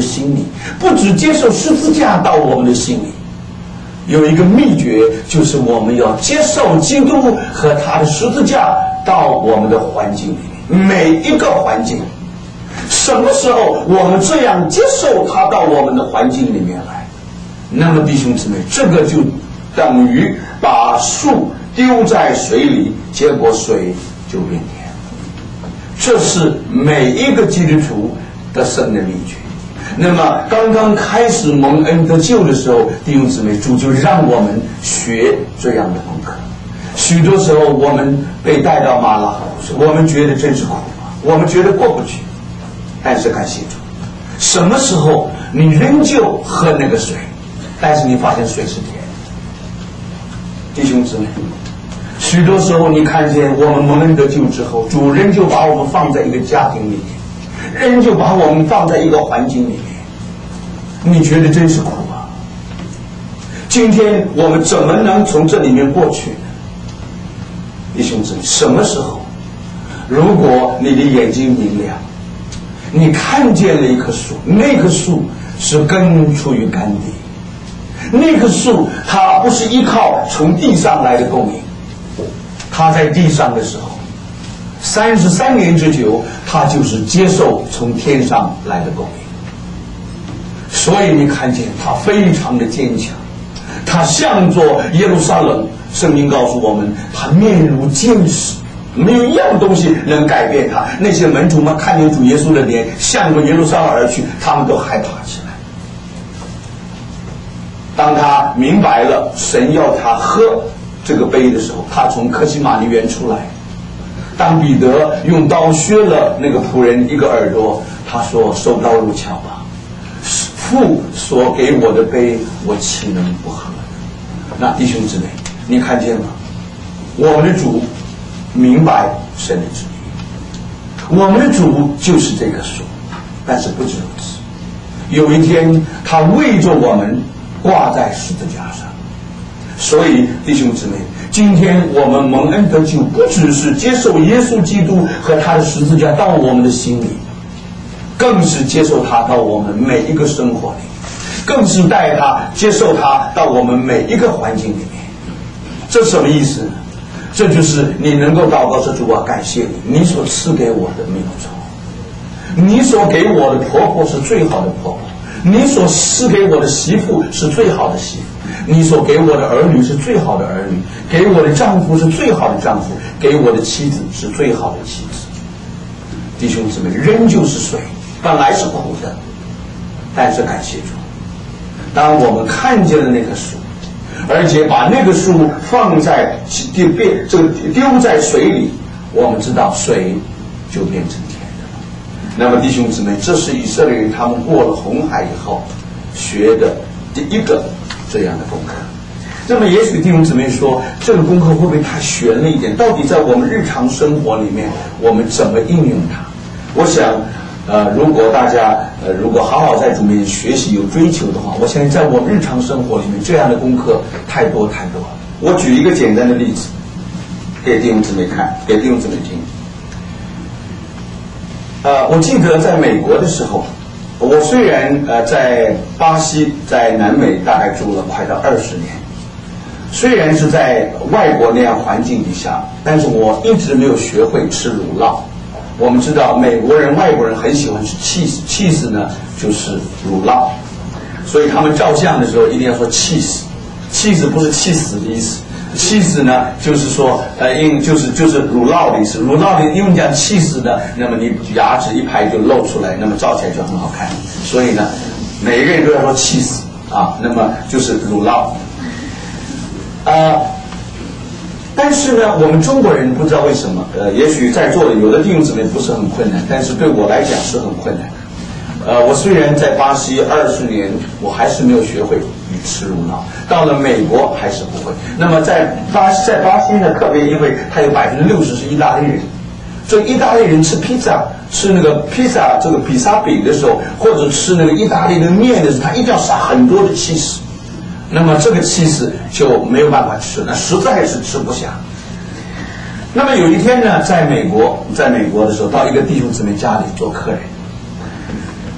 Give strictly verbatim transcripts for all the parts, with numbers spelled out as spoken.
心里，不只接受十字架到我们的心里。有一个秘诀，就是我们要接受基督和他的十字架到我们的环境里面，每一个环境。什么时候我们这样接受他到我们的环境里面来，那么弟兄姊妹，这个就等于把树丢在水里，结果水就变甜。这是每一个基督徒得胜的秘诀。那么刚刚开始蒙恩得救的时候，弟兄姊妹，主就让我们学这样的功课。许多时候我们被带到马拉河，我们觉得真是苦啊，我们觉得过不去。但是感谢主，什么时候你仍旧喝那个水，但是你发现水是甜的。弟兄姊妹，许多时候你看见我们蒙恩得救之后，主仍旧把我们放在一个家庭里面，仍旧把我们放在一个环境里面，你觉得真是苦啊。今天我们怎么能从这里面过去呢？弟兄姊妹，什么时候如果你的眼睛明亮，你看见了一棵树，那棵树是根出于干地，那棵树它不是依靠从地上来的供应，它在地上的时候三十三年之久，它就是接受从天上来的供应。所以你看见它非常的坚强，它向着耶路撒冷，圣经告诉我们，它面如坚石，没有一样东西能改变他。那些门徒们看见主耶稣的脸向着耶路撒冷而去，他们都害怕起来。当他明白了神要他喝这个杯的时候，他从客西马尼园出来。当彼得用刀削了那个仆人一个耳朵，他说：“收刀入鞘吧，父所给我的杯，我岂能不喝？”那弟兄姊妹，你看见吗？我们的主明白神的旨意，我们的主就是这棵树。但是不止如此，有一天他为着我们挂在十字架上。所以弟兄姊妹，今天我们蒙恩得救，不只是接受耶稣基督和他的十字架到我们的心里，更是接受他到我们每一个生活里，更是带他接受他到我们每一个环境里面。这什么意思呢？这就是你能够祷告说：“主啊，感谢你，你所赐给我的没有错，你所给我的婆婆是最好的婆婆，你所赐给我的媳妇是最好的媳妇，你所给我的儿女是最好的儿女，给我的丈夫是最好的丈夫，给我的妻子是最好的妻子。”弟兄姊妹，人就是水，本来是苦的，但是感谢主，当我们看见了那棵树，而且把那个树放在丢这个丢在水里，我们知道水就变成甜的了。那么弟兄姊妹，这是以色列人他们过了红海以后学的第一个这样的功课。那么也许弟兄姊妹说，这个功课会不会太玄了一点？到底在我们日常生活里面，我们怎么应用它？我想呃，如果大家呃，如果好好在主面学习有追求的话，我相信在我们日常生活里面，这样的功课太多太多了。我举一个简单的例子给弟兄姊妹看，给弟兄姊妹听。呃，我记得在美国的时候，我虽然呃在巴西，在南美大概住了快到二十年，虽然是在外国那样环境底下，但是我一直没有学会吃乳酪。我们知道美国人、外国人很喜欢吃 cheese，cheese 呢就是乳酪，所以他们照相的时候一定要说 cheese，cheese 不是气死的意思 ，cheese 呢就是说呃，因就是就是乳酪的意思，乳酪的因为讲 cheese 呢，那么你牙齿一排就露出来，那么照起来就很好看，所以呢，每一个人都要说 cheese 啊，那么就是乳酪，呃。但是呢，我们中国人不知道为什么，呃，也许在座的有的弟兄姊妹不是很困难，但是对我来讲是很困难的。呃，我虽然在巴西二十年，我还是没有学会吃乳酪。到了美国还是不会。那么在巴在巴西呢，特别因为它有百分之六十是意大利人，所以意大利人吃披萨、吃那个披萨这个比萨饼的时候，或者吃那个意大利的面的时候，他一定要撒很多的起司。那么这个起司就没有办法吃，那实在是吃不下。那么有一天呢，在美国，在美国的时候，到一个弟兄姊妹家里做客人。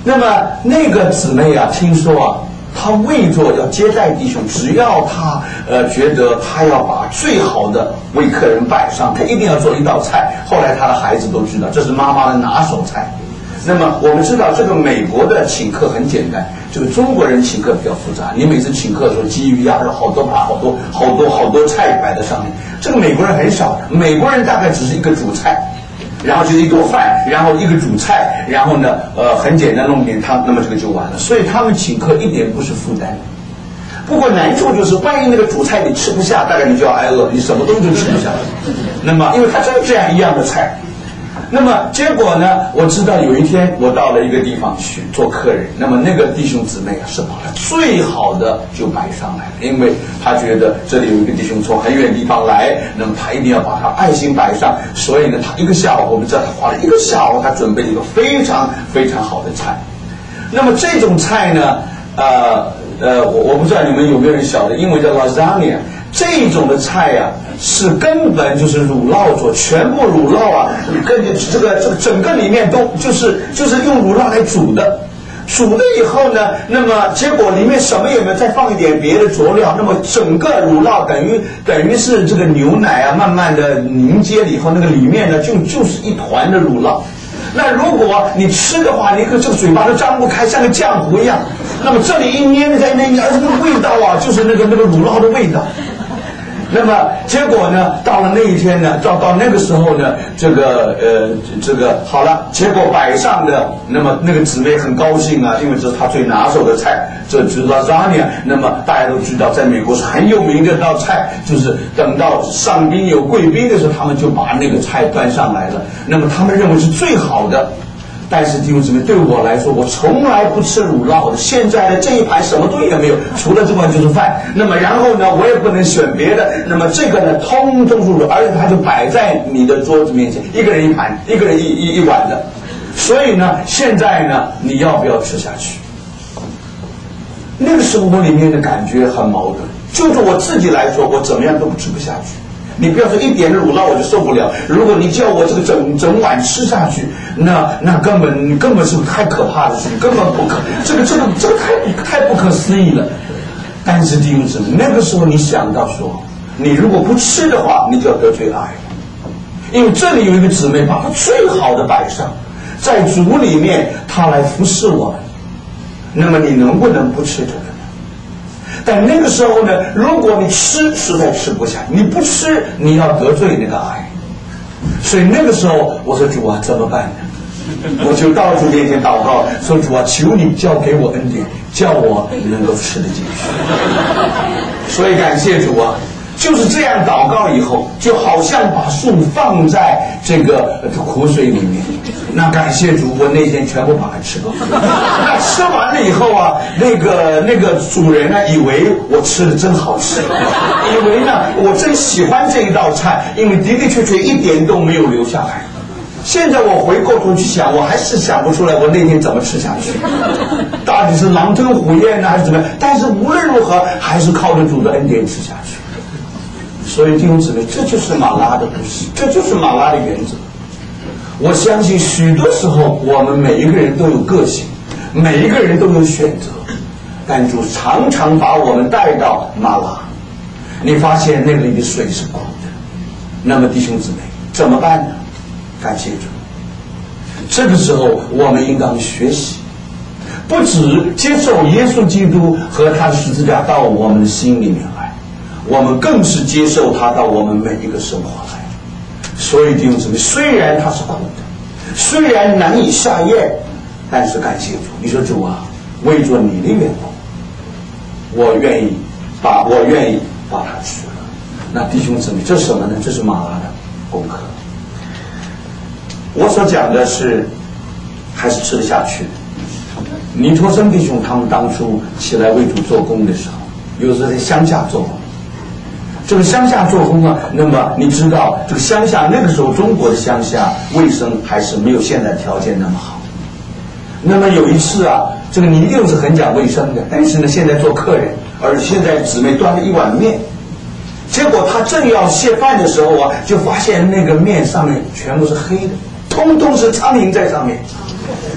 那么那个姊妹啊，听说啊，她为着要接待弟兄，只要她呃觉得她要把最好的为客人摆上，她一定要做一道菜。后来她的孩子都知道，这是妈妈的拿手菜。那么我们知道，这个美国的请客很简单，这个中国人请客比较复杂。你每次请客的时候，鸡鱼鸭肉好多盘，好多好多好多菜摆在上面。这个美国人很少的，美国人大概只是一个主菜，然后就是一桌饭，然后一个主菜，然后呢，呃，很简单弄点汤，那么这个就完了。所以他们请客一点不是负担。不过难处就是，万一那个主菜你吃不下，大概你就要挨饿，你什么东西都吃不下。那么，因为它就是这样一样的菜。那么结果呢？我知道有一天我到了一个地方去做客人，那么那个弟兄姊妹啊是把他最好的就摆上来了，因为他觉得这里有一个弟兄从很远地方来，那么他一定要把他爱心摆上，所以呢，他一个下午，我们知道他花了一个下午，他准备了一个非常非常好的菜。那么这种菜呢，呃呃，我我不知道你们有没有人晓得，英文叫 lasagna。这种的菜呀、啊，是根本就是乳酪做，全部乳酪啊，跟这个这个整个里面都就是就是用乳酪来煮的，煮了以后呢，那么结果里面什么也没有，再放一点别的佐料，那么整个乳酪等于等于是这个牛奶啊，慢慢的凝结了以后，那个里面呢就就是一团的乳酪。那如果你吃的话，你可这个嘴巴都张不开，像个浆糊一样。那么这里一捏在那边，而且那个味道啊，就是那个那个乳酪的味道。那么结果呢，到了那一天呢，到到那个时候呢，这个呃这个好了，结果摆上的，那么那个姊妹很高兴啊，因为这是她最拿手的菜，这就是 lasagna。那么大家都知道，在美国是很有名的一道菜，就是等到上宾有贵宾的时候，他们就把那个菜端上来了。那么他们认为是最好的。但是弟兄姊妹，对我来说，我从来不吃乳酪的。现在的这一盘什么东西也没有，除了这碗就是饭。那么然后呢，我也不能选别的。那么这个呢，通通是乳，而且它就摆在你的桌子面前，一个人一盘，一个人一一一碗的。所以呢，现在呢，你要不要吃下去？那个时候我里面的感觉很矛盾，就是我自己来说，我怎么样都吃不下去。你不要说一点的乳酪我就受不了，如果你叫我这个整整碗吃下去，那那根本根本是太可怕的事情，根本不可，这个这个这个太太不可思议了。但是弟兄姊妹，那个时候你想到说，你如果不吃的话，你就要得罪爱，因为这里有一个姊妹把她最好的摆上，在主里面她来服侍我们，那么你能不能不吃这个？但那个时候呢，如果你吃实在吃不下，你不吃你要得罪那个爱，所以那个时候我说主啊怎么办呢？我就到主面前祷告，说主啊求你交给我恩典，叫我能够吃得进去。所以感谢主啊，就是这样祷告以后，就好像把树放在这个湖水里面。那感谢主，我那天全部把它吃了。那吃完了以后啊，那个那个主人呢，以为我吃的真好吃，以为呢我真喜欢这一道菜，因为的的确确一点都没有留下来。现在我回过头去想，我还是想不出来我那天怎么吃下去，到底是狼吞虎咽呢，还是怎么样？但是无论如何，还是靠着主的恩典吃下去。所以弟兄姊妹，这就是马拉的故事，这就是马拉的原则。我相信许多时候我们每一个人都有个性，每一个人都有选择，但主常常把我们带到马拉，你发现那里的水是苦的，那么弟兄姊妹怎么办呢？感谢主，这个时候我们应当学习，不只接受耶稣基督和他的十字架到我们的心里面来，我们更是接受他到我们每一个生活来。所以弟兄姊妹，虽然它是苦的，虽然难以下咽，但是感谢主，你说主啊，为着你的缘故，我愿意把我愿意把它吃了。那弟兄姊妹，这是什么呢？这是马拉的功课。我所讲的是还是吃得下去的。尼托生弟兄他们当初起来为主做工的时候，有时候在乡下做工。这个乡下做工啊，那么你知道这个乡下那个时候中国的乡下卫生还是没有现在条件那么好。那么有一次啊，这个你一定是很讲卫生的，但是呢现在做客人，而现在姊妹端了一碗面，结果他正要谢饭的时候啊，就发现那个面上面全部是黑的，通通是苍蝇在上面。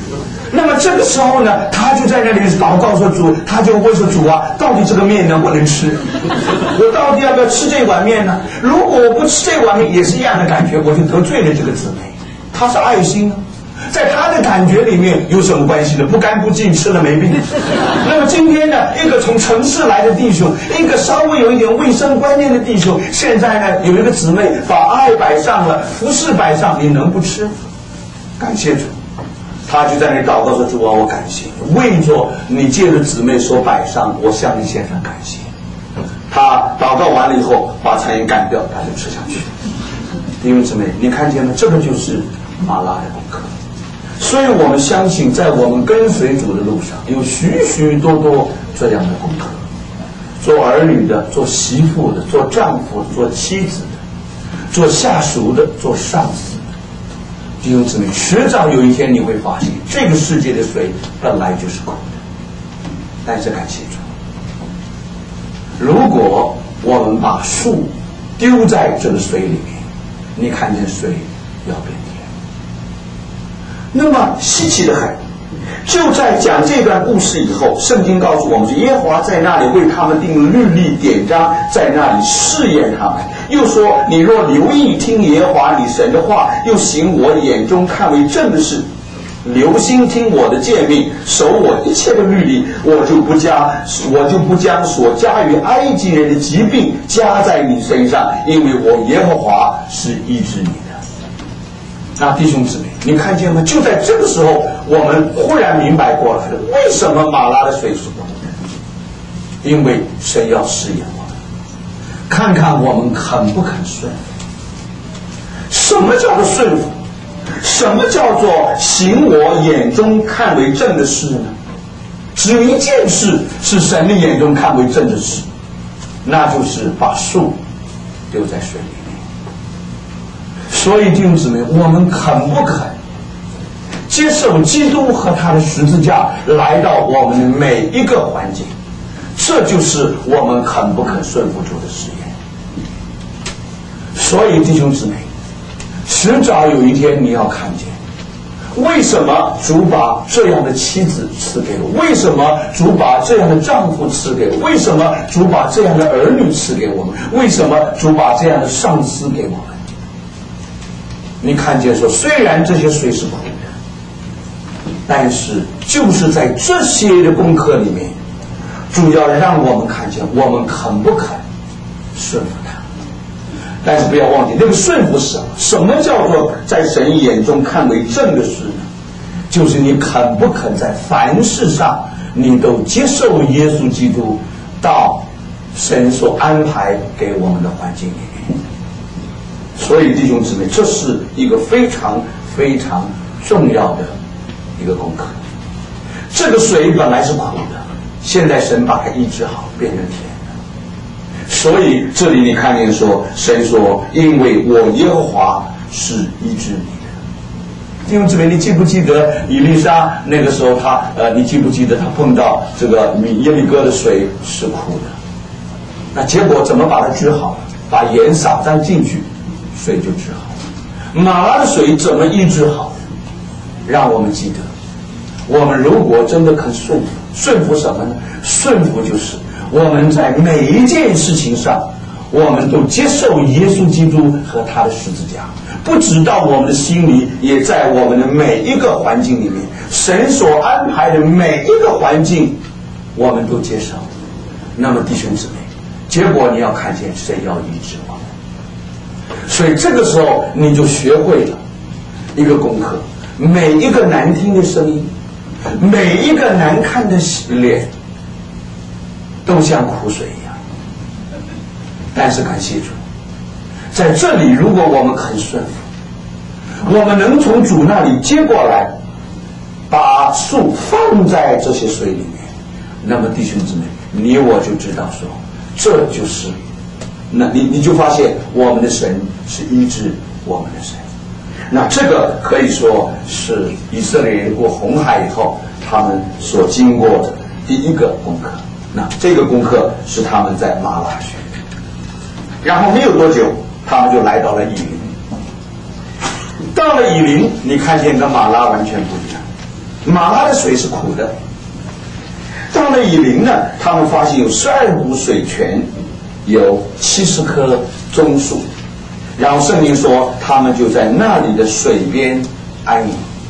那么这个时候呢，他就在那里祷告说主，他就问说主啊，到底这个面能不能吃？我到底要不要吃这碗面呢？如果我不吃这碗面，也是一样的感觉，我就得罪了这个姊妹。他是爱心啊，在他的感觉里面有什么关系呢？不干不净，吃了没病。那么今天呢，一个从城市来的弟兄，一个稍微有一点卫生观念的弟兄，现在呢有一个姊妹把爱摆上了，服饰摆上，你能不吃？感谢主。他就在那里祷告说主啊，我感谢你，为着你借着姊妹所摆上，我向你献上感谢。他祷告完了以后，把苍蝇干掉，他就吃下去。弟兄姊妹，你看见了，这个就是马拉的功课。所以我们相信，在我们跟随主的路上，有许许多多这样的功课。做儿女的，做媳妇的，做丈夫的，做妻子的，做下属的，做上司的。弟兄姊妹，迟早有一天你会发现，这个世界的水本来就是苦的。但是感谢主，如果我们把树丢在这个水里面，你看见水要变甜。那么稀奇的很，就在讲这段故事以后，圣经告诉我们是耶和华在那里为他们定律例典章，在那里试验他们。又说，你若留意听耶和华你神的话，又行我眼中看为正的事，留心听我的诫命，守我一切的律例，我就不将我就不将所加于埃及人的疾病加在你身上，因为我耶和华是医治你的。那弟兄姊妹，你看见吗？就在这个时候，我们忽然明白过来了，为什么马拉的水是苦的？因为神要试验我们，看看我们肯不肯顺服。什么叫做顺服？什么叫做行我眼中看为正的事呢？只有一件事是神的眼中看为正的事，那就是把树丢在水里面。所以弟兄姊妹，我们肯不肯接受基督和他的十字架来到我们的每一个环境，这就是我们肯不肯顺服主的试验。所以弟兄姊妹，迟早有一天你要看见，为什么主把这样的妻子赐给我？为什么主把这样的丈夫赐给我？为什么主把这样的儿女赐给我们？为什么主把这样的上司给我们？你看见说，虽然这些水是苦的，但是就是在这些的功课里面，主要让我们看见我们肯不肯顺服他。但是不要忘记，那个顺服是什么？什么叫做在神眼中看为正的事呢？就是你肯不肯在凡事上你都接受耶稣基督到神所安排给我们的环境里面。所以弟兄姊妹，这是一个非常非常重要的一个功课。这个水本来是苦的，现在神把它医治好，变成甜的。所以这里你看见说，神说，因为我耶和华是医治你的。弟兄姊妹，你记不记得以利沙那个时候他呃，你记不记得他碰到这个耶利哥的水是苦的？那结果怎么把它治好了？把盐撒上进去，水就治好了。马拉的水怎么医治好？让我们记得，我们如果真的肯顺服，顺服什么呢？顺服就是我们在每一件事情上，我们都接受耶稣基督和他的十字架，不止到我们的心里，也在我们的每一个环境里面，神所安排的每一个环境，我们都接受。那么弟兄姊妹，结果你要看见神要医治我们。所以这个时候你就学会了一个功课，每一个难听的声音，每一个难看的脸，都像苦水一样。但是感谢主，在这里如果我们肯顺服，我们能从主那里接过来，把树放在这些水里面，那么弟兄姊妹，你我就知道说，这就是那你你就发现我们的神是医治我们的神。那这个可以说是以色列人过红海以后他们所经过的第一个功课。那这个功课是他们在马拉学的，然后没有多久他们就来到了以琳。到了以琳，你看见跟马拉完全不一样。 马拉的水是苦的。到了以琳呢，他们发现有十二股水泉，有七十棵棕树，然后圣经说他们就在那里的水边安营。